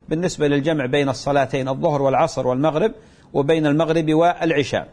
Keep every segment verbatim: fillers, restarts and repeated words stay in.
بالنسبة للجمع بين الصلاتين الظهر والعصر والمغرب وبين المغرب والعشاء.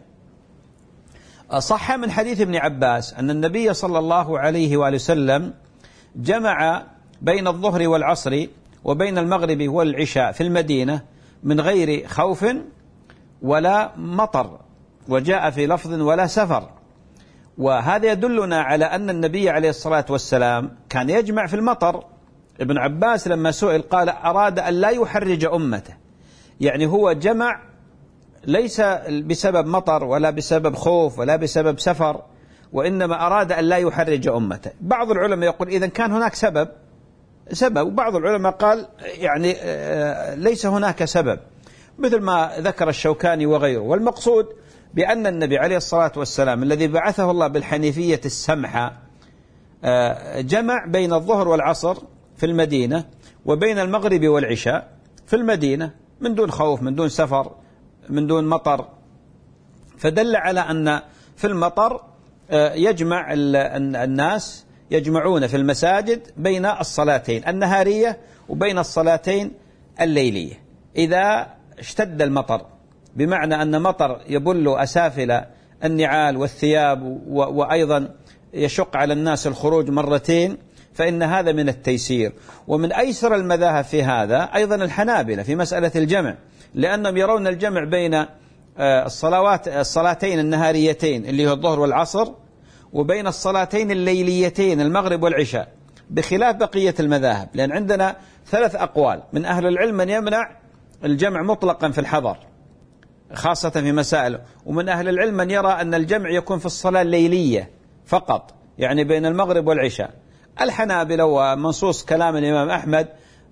صح من حديث ابن عباس أن النبي صلى الله عليه وآله وسلم جمع بين الظهر والعصر وبين المغرب والعشاء في المدينة من غير خوف ولا مطر، وجاء في لفظ ولا سفر. وهذا يدلنا على أن النبي عليه الصلاة والسلام كان يجمع في المطر. ابن عباس لما سئل قال أراد أن لا يحرج أمته، يعني هو جمع ليس بسبب مطر ولا بسبب خوف ولا بسبب سفر، وإنما أراد أن لا يحرج أمته. بعض العلماء يقول إذن كان هناك سبب سبب وبعض العلماء قال يعني ليس هناك سبب، مثل ما ذكر الشوكاني وغيره. والمقصود بأن النبي عليه الصلاة والسلام الذي بعثه الله بالحنيفية السمحة جمع بين الظهر والعصر في المدينة وبين المغرب والعشاء في المدينة من دون خوف، من دون سفر، من دون مطر. فدل على أن في المطر يجمع الناس يجمعون في المساجد بين الصلاتين النهارية وبين الصلاتين الليلية إذا اشتد المطر، بمعنى أن مطر يبل أسافل النعال والثياب وأيضا يشق على الناس الخروج مرتين، فإن هذا من التيسير. ومن أيسر المذاهب في هذا أيضا الحنابلة في مسألة الجمع، لأنهم يرون الجمع بين الصلوات الصلاتين النهاريتين اللي هو الظهر والعصر وبين الصلاتين الليليتين المغرب والعشاء، بخلاف بقية المذاهب. لأن عندنا ثلاث أقوال من أهل العلم من يمنع الجمع مطلقا في الحضر خاصة في مسائل، ومن أهل العلم من يرى أن الجمع يكون في الصلاة الليلية فقط، يعني بين المغرب والعشاء. الحنابلة ومنصوص كلام الإمام أحمد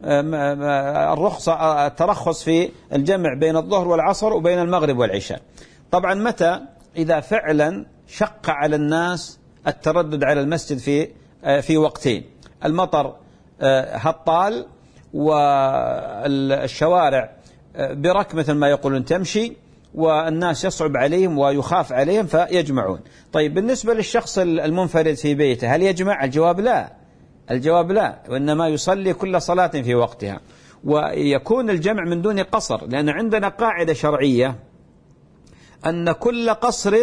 الرخصة الترخص في الجمع بين الظهر والعصر وبين المغرب والعشاء. طبعا متى؟ إذا فعلا شق على الناس التردد على المسجد في في وقتين، المطر هطال والشوارع برك مثل ما يقولون تمشي، والناس يصعب عليهم ويخاف عليهم فيجمعون. طيب بالنسبة للشخص المنفرد في بيته هل يجمع؟ الجواب لا، الجواب لا، وإنما يصلي كل صلاة في وقتها. ويكون الجمع من دون قصر، لأن عندنا قاعدة شرعية أن كل قصر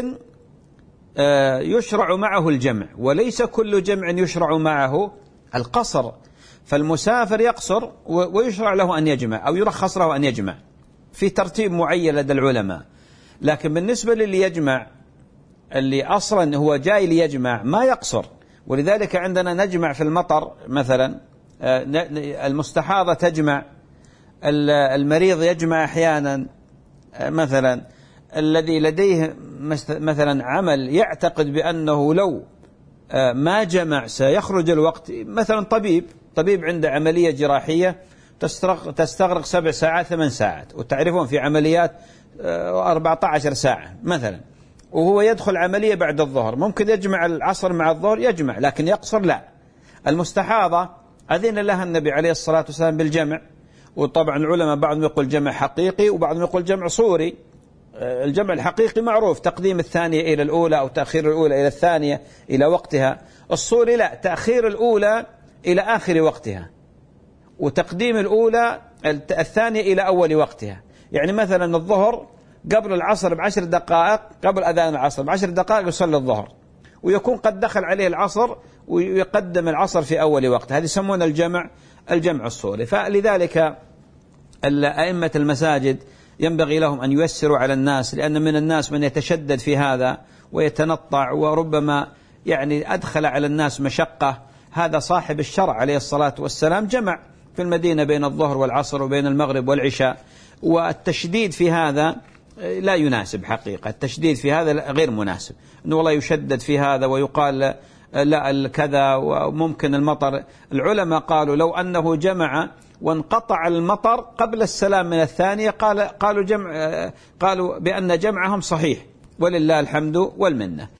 يشرع معه الجمع، وليس كل جمع يشرع معه القصر. فالمسافر يقصر ويشرع له أن يجمع أو يرخص له أن يجمع في ترتيب معين لدى العلماء. لكن بالنسبة للي يجمع اللي أصلا هو جاي ليجمع ما يقصر. ولذلك عندنا نجمع في المطر مثلا، المستحاضة تجمع، المريض يجمع أحيانا، مثلا الذي لديه مثلا عمل يعتقد بأنه لو ما جمع سيخرج الوقت، مثلا طبيب طبيب عنده عملية جراحية تستغرق سبع ساعات ثمان ساعات، وتعرفون في عمليات أربعة عشر ساعة مثلا، وهو يدخل عملية بعد الظهر، ممكن يجمع العصر مع الظهر يجمع، لكن يقصر لا. المستحاضة أذن لها النبي عليه الصلاة والسلام بالجمع، وطبعا العلماء بعضهم يقول جمع حقيقي وبعضهم يقول جمع صوري. الجمع الحقيقي معروف تقديم الثانية إلى الأولى أو تأخير الأولى إلى الثانية إلى وقتها. الصوري لا، تأخير الأولى إلى آخر وقتها وتقديم الأولى الثانية إلى أول وقتها. يعني مثلا الظهر قبل العصر بعشر دقائق، قبل أذان العصر بعشر دقائق يصلي الظهر، ويكون قد دخل عليه العصر ويقدم العصر في أول وقت. هذه يسمون الجمع الجمع الصوري. فلذلك أئمة المساجد ينبغي لهم أن ييسروا على الناس، لأن من الناس من يتشدد في هذا ويتنطع وربما يعني أدخل على الناس مشقة. هذا صاحب الشرع عليه الصلاة والسلام جمع في المدينة بين الظهر والعصر وبين المغرب والعشاء، والتشديد في هذا لا يناسب حقيقة. التشديد في هذا غير مناسب، أنه والله يشدد في هذا ويقال لا كذا وممكن المطر. العلماء قالوا لو أنه جمع وانقطع المطر قبل السلام من الثانية قال قالوا جمع قالوا بأن جمعهم صحيح، ولله الحمد والمنة.